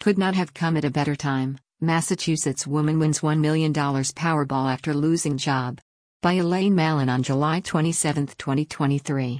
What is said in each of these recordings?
Could not have come at a better time. Massachusetts woman wins $1 million Powerball after losing job. By Elaine Mallon on July 27, 2023.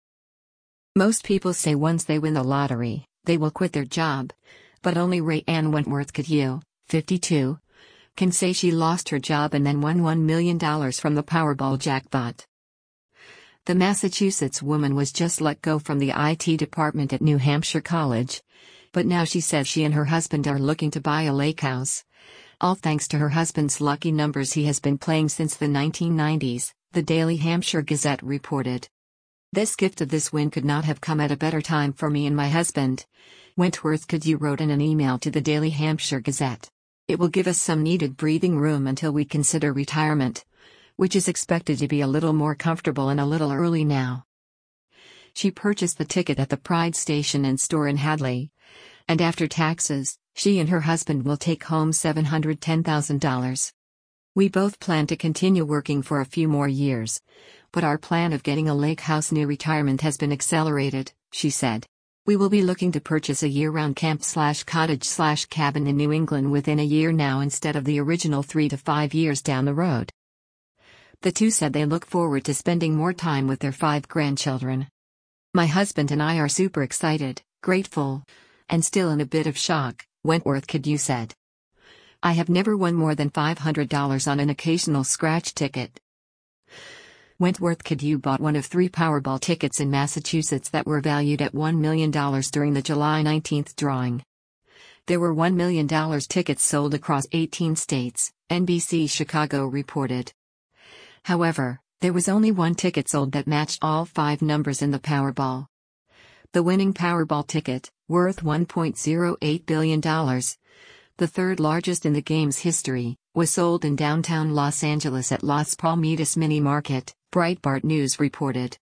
Most people say once they win the lottery, they will quit their job. But only Ray Ann Wentworth-Cadieux, 52, can say she lost her job and then won $1 million from the Powerball jackpot. The Massachusetts woman was just let go from the IT department at New Hampshire College. But now she says she and her husband are looking to buy a lake house. All thanks to her husband's lucky numbers he has been playing since the 1990s, the Daily Hampshire Gazette reported. This gift of this win could not have come at a better time for me and my husband, Wentworth-Cadieux wrote in an email to the Daily Hampshire Gazette. It will give us some needed breathing room until we consider retirement, which is expected to be a little more comfortable and a little early now. She purchased the ticket at the Pride Station and store in Hadley. And after taxes, she and her husband will take home $710,000. We both plan to continue working for a few more years. But our plan of getting a lake house near retirement has been accelerated, she said. We will be looking to purchase a year-round camp/cottage/cabin in New England within a year now instead of the original 3 to 5 years down the road. The two said they look forward to spending more time with their 5 grandchildren. My husband and I are super excited, grateful, and still in a bit of shock, Wentworth-Cadieux said. I have never won more than $500 on an occasional scratch ticket. Wentworth-Cadieux bought one of 3 Powerball tickets in Massachusetts that were valued at $1 million during the July 19 drawing. There were $1 million tickets sold across 18 states, NBC Chicago reported. However, there was only one ticket sold that matched all 5 numbers in the Powerball. The winning Powerball ticket, worth $1.08 billion, the third largest in the game's history, was sold in downtown Los Angeles at Las Palmitas Mini Market, Breitbart News reported.